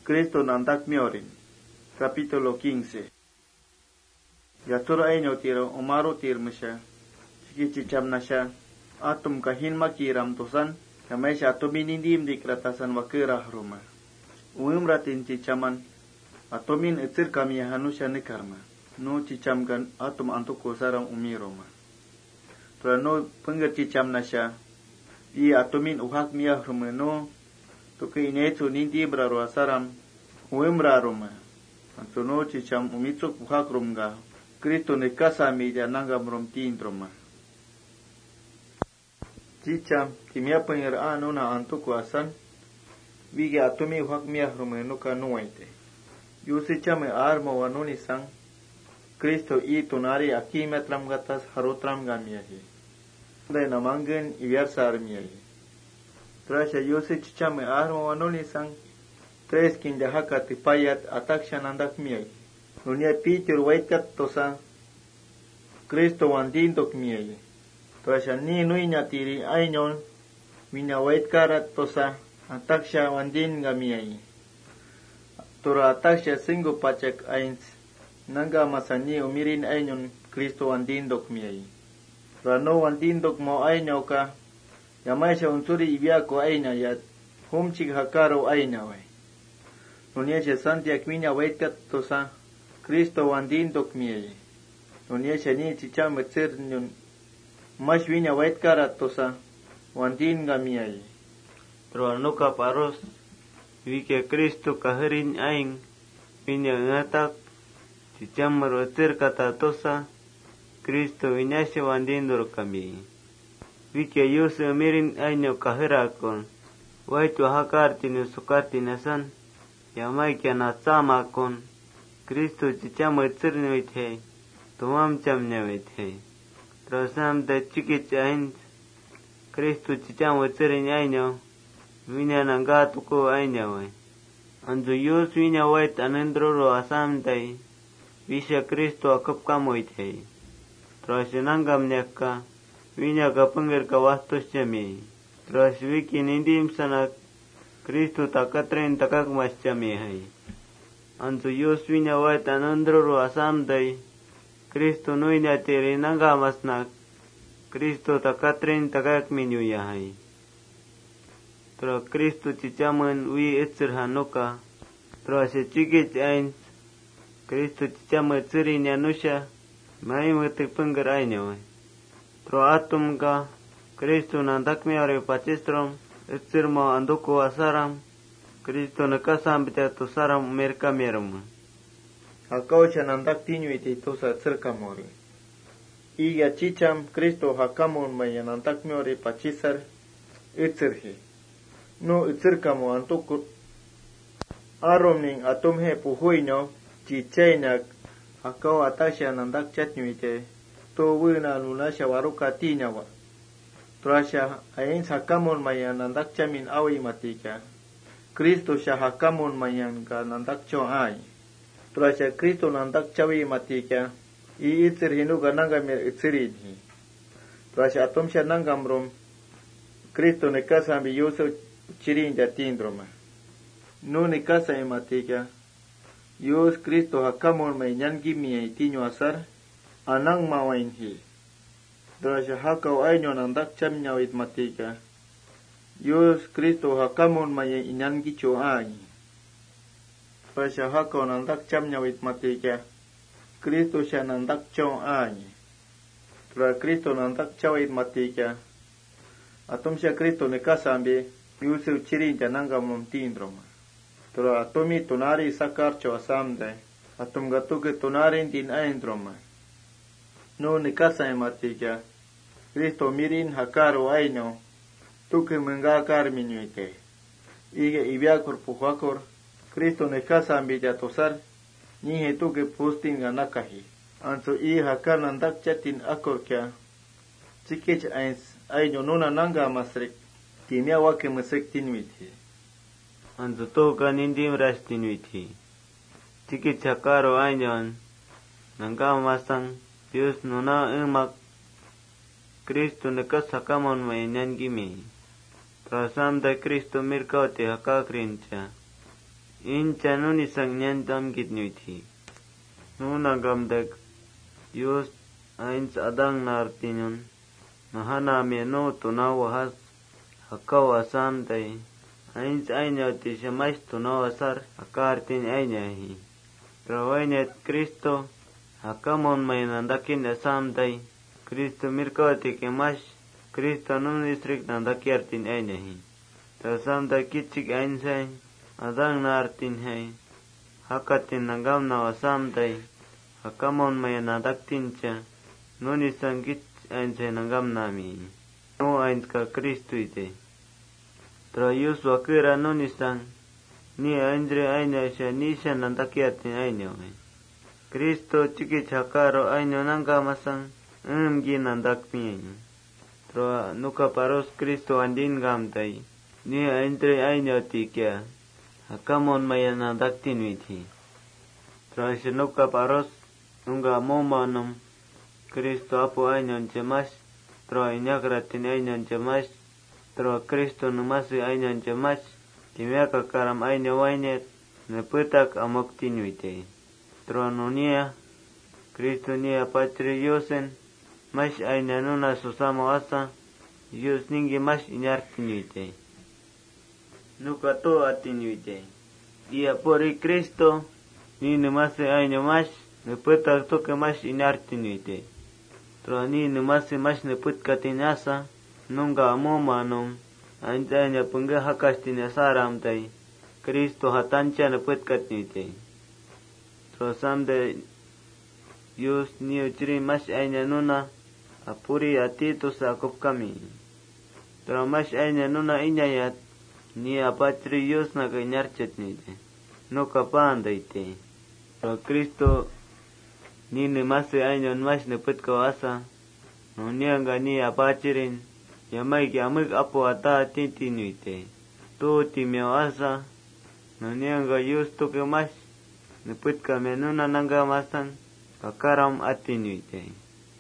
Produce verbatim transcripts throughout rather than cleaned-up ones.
Cristo nandak miorin. Capítulo quince. Yatura año tiro omaro tirmasha. Chikichi chamnasha. Atum kahin makiram tosan. Kamesha atomin indim dikratasan wakira roma. Uimratin chichaman. Atomin etzir kami hanusha nikarma. No chichamgan atum antuko sarang umiroma. Tura no pengger chichamnasha. I atomin uhak miyah roma no. Tuke inetu nindi brarwa saram. Uimra roma. Antuno chicham umitsuk uhak rumga. Kristo nekasa media nangam rom tindroma. Chicham kimia penger anu na antuku asan. Vige atomi uhak miyah roma no kanuaite. Yusichame armo wanuni sang. Kristo i tunari akimetram gatas harutram gamiahi. Dai namangen iviarsar miahi. Trasha yusichame armo wanuni sang. Tres kinjahaka tipayat atakshan andak miahi. Nunia pitur waitkat tosa. Kristo wandindok miahi. Trasha ni nuinya tiri ainyon. Minya waitkarat tosa. Ataksha wandin gamiahi. Tura ataksha singo pacek ains. Nanga masani umirin ainyon Kristo wandindok miahi. Rano wandindok mo ainyaw ka. Yamay siya unsuri ibiako ainya yat. Humchik hakaro ainyaway. Nunia siya santiak minya waitkat tosa. Kristo wandindok miahi. Nunia siya ni chicham etzir nyun. Mas winya waitkarat tosa. Wandin ga miahi. Pero nuka paros. Wike Kristo kahirin aing. Winya ngatak. Chicham merotir kata tosa. Kristo winyasya wandindur kami. Wike yusu amirin ainyo kahirakon. Waitu hakartinu sukartinasan. Yamai kia natsama kon. Kristo chicham merotir nyawithei. Tumam cham nyawithei. Terusam da chikich ains. Kristo chicham merotirin ainyo. Winya nangatuko ainyawai. Anzu yus winya wait anendroro asam day. Visha Kristo akap kamoithei. Terus nangam nyaka. Winya kapengger kawastos jami. Terus wiki nindim sanak. Kristo takatren takak mas jami hai. Anzu yus winya wait anendroro asam day. Kristo nuinya tiri nangam asnak. Kristo takatren takak minyuya hai. Terus Kristo cicaman wi etzir hanuka. Terus cikit ains. Kristo cicaman etsirin yanusha. Mai metik pengger ainyawa. Terus atum ka. Kristo nandak miare pacistrom. Etzir mau anduku asaram. Kristo nekasam bitatu saram merka merma. Hakau siya nandak tinyu iti tosa etzir kamori. Iga cicham Kristo hakamun maya nandak miare pacisar. Etzirhi. No itzirkamo antukut aromning atumhe puhuino chichainak hakau atasha nandak chatnyuite to wina lunasha waruka tinyawa trasha ains hakamon maya nandak chamin awi matika Kristo sha hakamon mayan ka nandak cho ai trasha Kristo nandak chawi matika i itzir hinu gananga mir itziridhi trasha atum sha nangamrom Kristo nekasa ambi yuso chirin jatindroma. No ni casa ematika. Yos Kristo hakamon may nyangi miya itinyo asar. Anang mawainhi. Drasya hakaw ay nyo nandak cham nyawit matika. Yos Kristo hakamon may inyangi cho ay. Drasya hakaw nandak cham nyawit matika. Kristo siya nandak cho ay. Dra Kristo nandak chawit matika. Atum siya Kristo ni kasambi. Yusu chirin jananga mom tindroma. Tro atomi tunari sakar cho asamde. Atum gatuke tunarin din aindroma. No nikasa ematika. Kristo mirin hakaro aino. Tuke mengakar minuite. Ige ibiakor puhakor. Kristo nikasa ambija tosar. Nihe tuke postin ganakahi. Anso i hakar nandak chatin akor kya. Chikich ains aino nuna nanga masrik. Timia wake mesek tinuiti. Anzu to kanindim ras tinuiti. Tiki chakaro ainyon. Nangka masang. Dios nuna emak. Kristo nekas hakamon mainyan gimi. Trasam da Kristo mirkauti hakakrincha. incha nuni sang nyantam git nyuti. Nuna gamdek yus ains adang nartinun nahana me no tunawa has hakaw asam day ains aina ti shamais tunawa sar akartin aina hi. Rawainet Kristo hakamon may nandakin asam day Kristo mirkawati ke mas Kristo nun istrik nandakiartin aina hi. Tasam day kitchik ainsay adang nartin hay hakatin nangam na asam day hakamon may nadaktin cha nun isang kit ainsay nangam nami no ains ka Kristo ite trayus wakira nun isang ni aindre aina siya ni siya nandakiatin aina hay Kristo chikich hakaro aina nangkamasang umgi nandakmi tro nuka paros Kristo andin gamtay ni aindre aina tikya hakamon may nadaktin witi tro sinuka paros nunga momanum Kristo apo ainon cemas tro inyakratin ainon cemas tro Kristo numasi ainon cemas kimyaka karam aino wainet nepetak amoktin wite tro nunia Kristo nia patri yosen mas aina nuna susamo asa yus ningi mas inyartin wite nuka to atin wite ia pori Kristo ni numasi aino mas nepetak to ke mas inyartin wite tro ni numasi mas nepet katinasa nunga momanum anjanya pengga hakastin saram tai Kristo hatancha nepet katnite tro samde yus ni uchri mas aina nuna apuri ati to sakup kami tro mas aina nuna inyayat ni apatri yus na kanyarchet nite no kapandaite tro Kristo ni nemase ainon mas nepet kawasa no nianga ni apachirin yamai ki amik apo ata tintinuite to timyo asa no nianga yus to ke mas nepet kamenuna nanga masan kakaram atinuite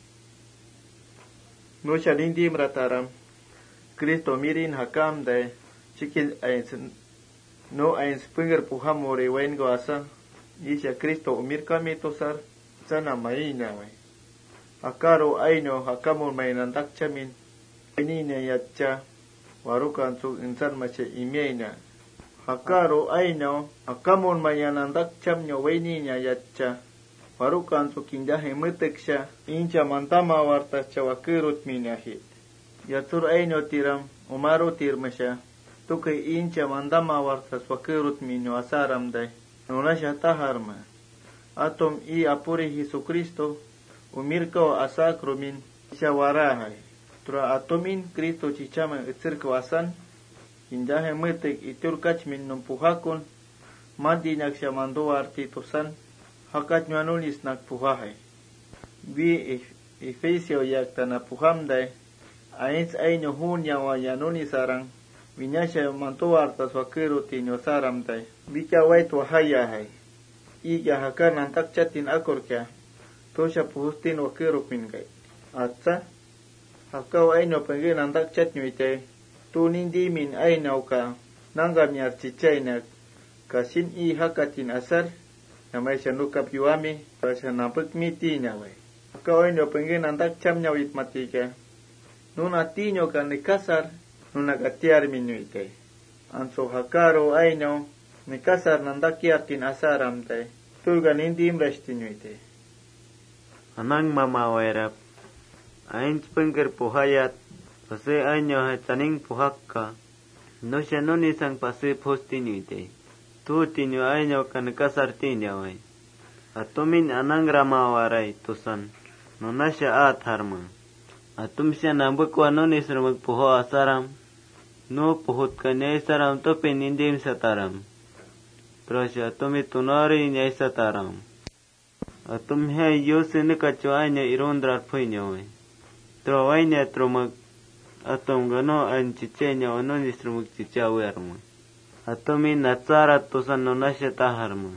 no shalindi mrataram Kristo mirin hakam de chikil ains no ains pinger puhamore wen go asa isya Kristo umir kami tosar sana maina we akaro aino hakamon mainandak chamin inina yatcha warukan su insan mache imeina hakaro aino hakamon mainandak chamnyo weininya yatcha warukan su kindahe meteksha incha mantama warta chawakirut minahit yatur aino tiram umaru tirmasha tuke incha mandama warta swakirut minyo asaram dai nunasha taharma atom i apuri Jesucristo umirkao asakrumin shawarahai tra atomin Kristo chichama itzirkwasan indahe metek iturkachmin numpuhakon madinak shamando artitosan hakat manulis nakpuhahai vi Efesio yaktana puhamdai ains aino hunya wa yanuni sarang vinyasha manto artas wakiru tinyo saramdai vika wait wahayahai iya hakar nantak chatin akor kya tosha puhustin wakiruk mingai atsa hakau aino pengen nantak chat nyuite tu nindi min aino ka nanggam nyar cicainak kasin i hakatin asar namai shanukap yuami pasha nampek miti nyawai hakau aino pengen nantak cham nyawit mati kya nuna tinyo ka nekasar nuna katiar min nyuite anso hakaro aino nekasar nandakiartin asaram te turga nindim restinuite anang mama wairap ains pengker puhayat pase aino he taning puhakka no shanoni sang pase postinuite tu tinyo aino kan kasar tinyo ai atomin anang rama warai tusan nonasha atharma atum sya nambukwa noni srumag puho asaram no puhut kane saram to penindim sataram Trasya atumi tunari nyai sataram atum he yusine kachoanya irondrar phoinyo trowaine tromag atum gano an chichenya onon istrumuk chichawermo atumi natsara tusan nonasya taharmo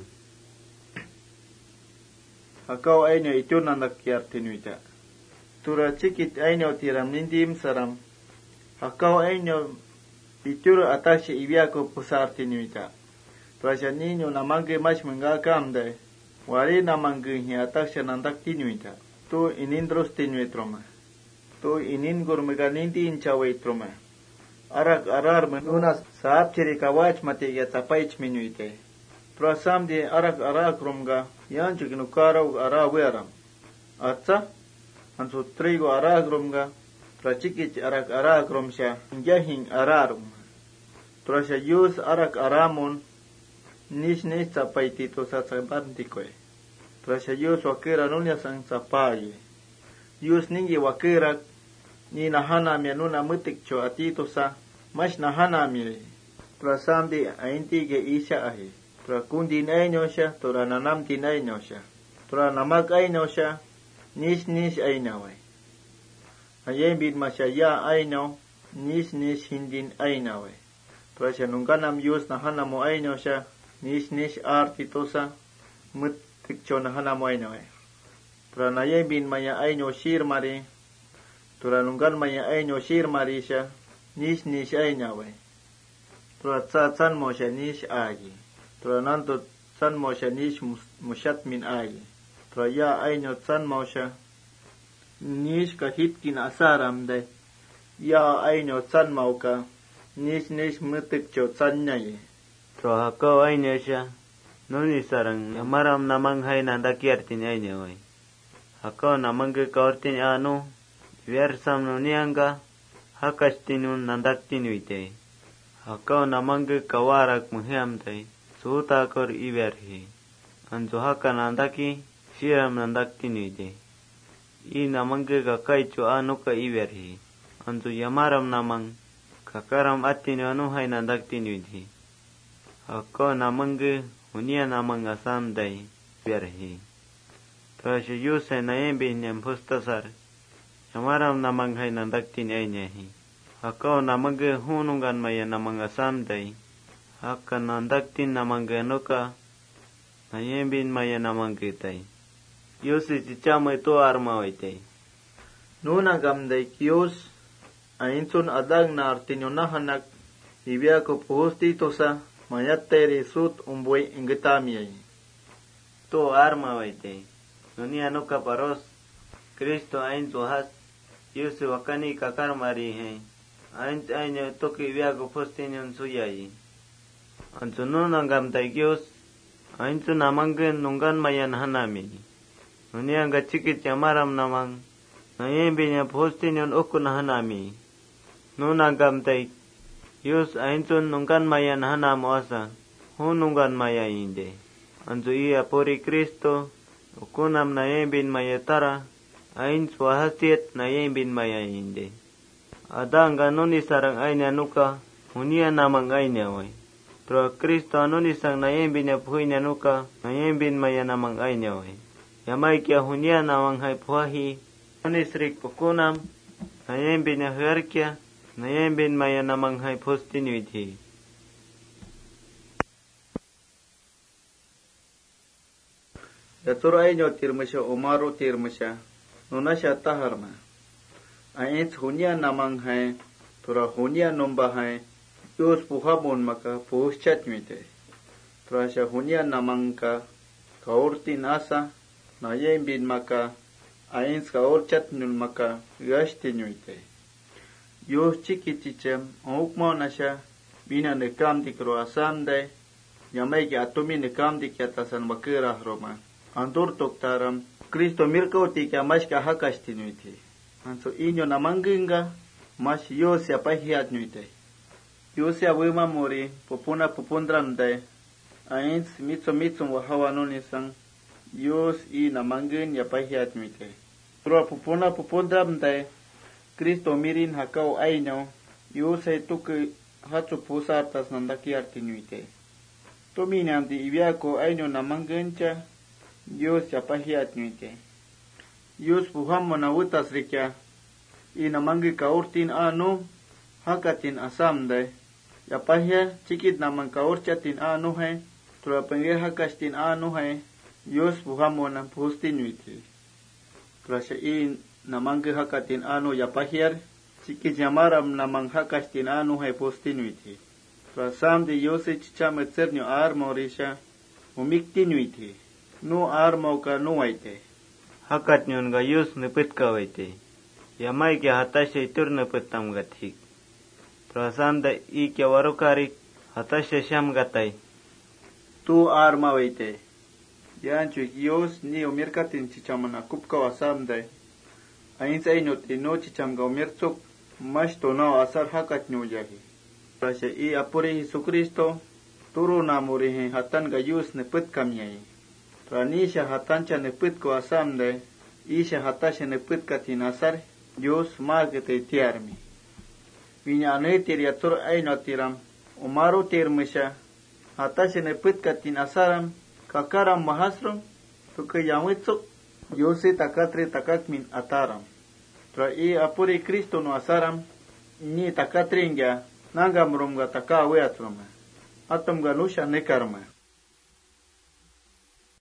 hakau aino itun anak yartinuita tura chikit aino tiram nindim saram hakau aino itur atashe ibiako pusartinuita Trasya niño namangge mas mengakam de. Wari namangge hiatak senantak tinuita. Tu inindros tinuitroma. Tu iningur meganinti inchawai troma. Arak arar menunas saab ciri kawach mati ya tapaich minuite. Prasam di arak arak romga yang cikinu karau ara weram. Atsa ansu trigo arak romga pracikich arak arak romsha jahing ararum. Trasya yus arak aramun nis nis tapai tito sa sabantikoe. Trasya yus wakira nunya sang sapai. Yus ningi wakira ni nahana mianuna mutik cho atito sa mas nahana mire. Trasam di ainti ge isha ahi. Tra kundin ainosha, tora nanam tin ainosha. Tora namak ainosha, nis nis ainawai. Ayem bid masyaya aino, nis nis hindin ainawai. Trasya nungkanam yus nahana mo ainosha, nis nis artitosa, mutikcho nahana mo ainawai. Tra nayem bin maya aino shir mari, tora nungkan maya aino shir marisha, nis nis ainawai. Tora tsatsan mo sha nis agi. Tura nanto san mosha nish mushat min ay. Tura ya aino san mosha nish kahitkin asaram de. Ya aino san mauka nish nish mutik cho san nyaye. Tura hako aino sha nuni sarang amaram namang hai nanda kiartin aino ay. Hako namang ke kaortin anu versam nunianga hakastinun nandaktin wite. Hako namang ke kawarak muhiam tay. Suta kor iberhi. Anjo haka nandaki siram nandakti nuide. I namangge kakai cho anu ka iberhi. Anjo yamaram namang kakaram atinu anu hai nandakti nuide. Haka namangge hunia namang asam dai iberhi. Trasya yusai nayembe nyam pustasar. Yamaram namang hai nandakti nuide. Haka namangge hunungan maya namang asam dai. Haka nandaktin namangge nuka nayembin maya namangge tay. Yusi cichama itu arma waitai. Nuna gamdai kius ainsun adag na artinyonahanak ibia ko puhusti tosa mayateri sut umbuay ingetamiyay. To arma waitai. Nunia nuka paros Kristo ain suhas yusi wakani kakar mari hai. Ain ain toki ibia ko pustinyon suyay. Anso nunang gamtai kios, ainso namanggen nunggan mayan hanami. Nunia nga cikit yamaram namang, nayembe niya postin yon uku na hanami. Nunang gamtai kios, ainso nunggan mayan hanamo asa, hunungan maya inde. Anso iya puri Kristo, ukunam nayembin mayatara, ain swahasiat nayembin maya inde. Adang ganuni sarang ainya nuka, hunia namang ainya way. Tura Kristo anu nisang nayembin ya puhay niya nuka, nayembin maya namang ay niya way. Yamay kia hunya namang hay puhahi, anisrik pukunam, nayembin ya huarkia, nayembin maya namang hay pustin widhi. Yatur ay nyo tirmasya umaru tirmasya, nunasya taharma. Ayit hunya namang hay, tura hunya numba hay, Yus puhabon maka puhus chat mite. Trasya hunya namangka kaurtin asa nayembin maka ains kaur chat nul maka gashtin mite. Yus cikicicem ukmo nasya bina nekam dikro asam day yamay ki atumi nekam dik yatasan wakirah roma. Antur toktaram Kristo mirkau tika mas ka hakashtin mite. Anso inyo namangginga mas yus yapahiat mite. Yusia wima muri popuna popundram day ains mitso mitso wahawa nunisang yus i namangin yapahiat mite. Tura popuna popundram day Kristo mirin hakau ainyo yusay tuki hatsu pusartas nandaki artinuite. Tuminam di ibiako ainyo namangin cha yus yapahiat mite. Yus puham manawutas rikya i namangi kaurtin anu hakatin asam day. Yapahya cikit namang kaurchatin anu hai, tura pengeha kastin anu hai, yus buhamona pustin witi. Tura in namang hakatin anu yapahyar, cikit yamaram namang hakastin anu hai pustin witi. Rasam de Yose chicham etzernio armorisha, umik tinuiti, no armoka no waite. Hakat nyon gayus nepet kawaite. Yamai kya hatashe itur nepet tam gathik. Rasam da i kya warukarik hatashe sham gatai. Tu arma waite. Yanchu Yos ni umirkatin chichamana kupka wasam de. Ainsa inot ino chicham ga umirtsuk, mash to no asar hakat nyo yahi. Rasha i apuri Jesucristo, turu namurihi hatan gayus nepet kamyai. Ranisha hatancha nepet ko asam de, isha hatasha nepet katin asar, Yos magete tiarmi. Vinya anetir yatur ainotiram, umaru tirmisha, hatasha nepet katin asaram, kakaram mahasram, tuke yamitsuk, Yose takatre takakmin ataram. Tra i apuri Kristo no asaram, ni takatringa, nangam rumga taka weatruma. Atam ganusha nekarma.